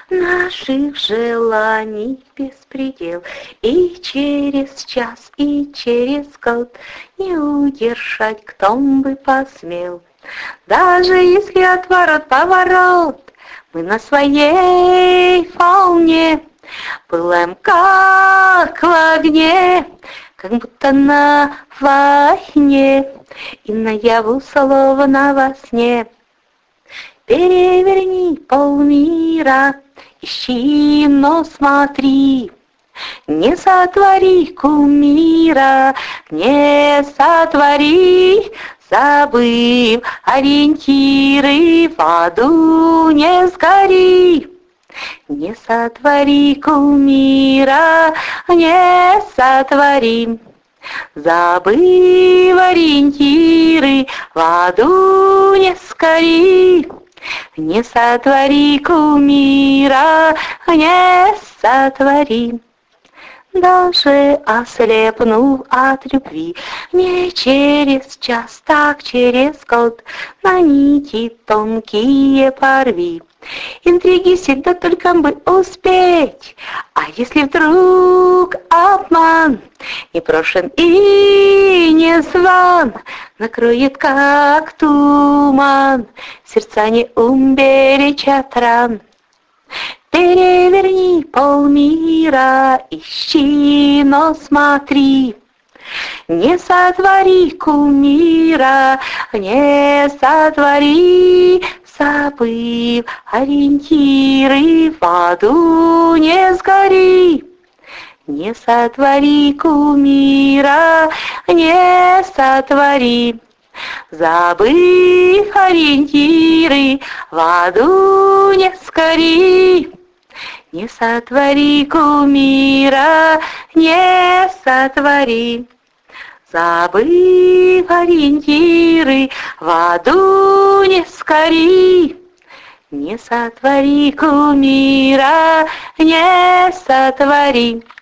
Наших желаний беспредел, и через час, и через год не удержать, кто бы посмел. Даже если отворот-поворот, мы на своей волне пылаем, как в огне, как будто на войне, и наяву словно во сне. Переверни полмира, ищи, но смотри, не сотвори кумира, не сотвори, забыв ориентиры, в аду не сгори. Не сотвори кумира, не сотвори, забыв ориентиры, в аду не сгори. Не сотвори кумира, не сотвори. Даже ослепнув от любви, не через час, так через год, на нити тонкие порви. Интриги всегда только бы успеть, а если вдруг обман, непрошен и незван, накроет как туман, сердца не уберечь от ран. Переверни полмира, ищи, но смотри, не сотвори кумира, не сотвори, забыв ориентиры, в аду не сгори. Не сотвори кумира, не сотвори, забыв ориентиры, в аду не сгори. Не сотвори кумира, не сотвори, забыв ориентиры, в аду не сгори. Не сотвори кумира, не сотвори.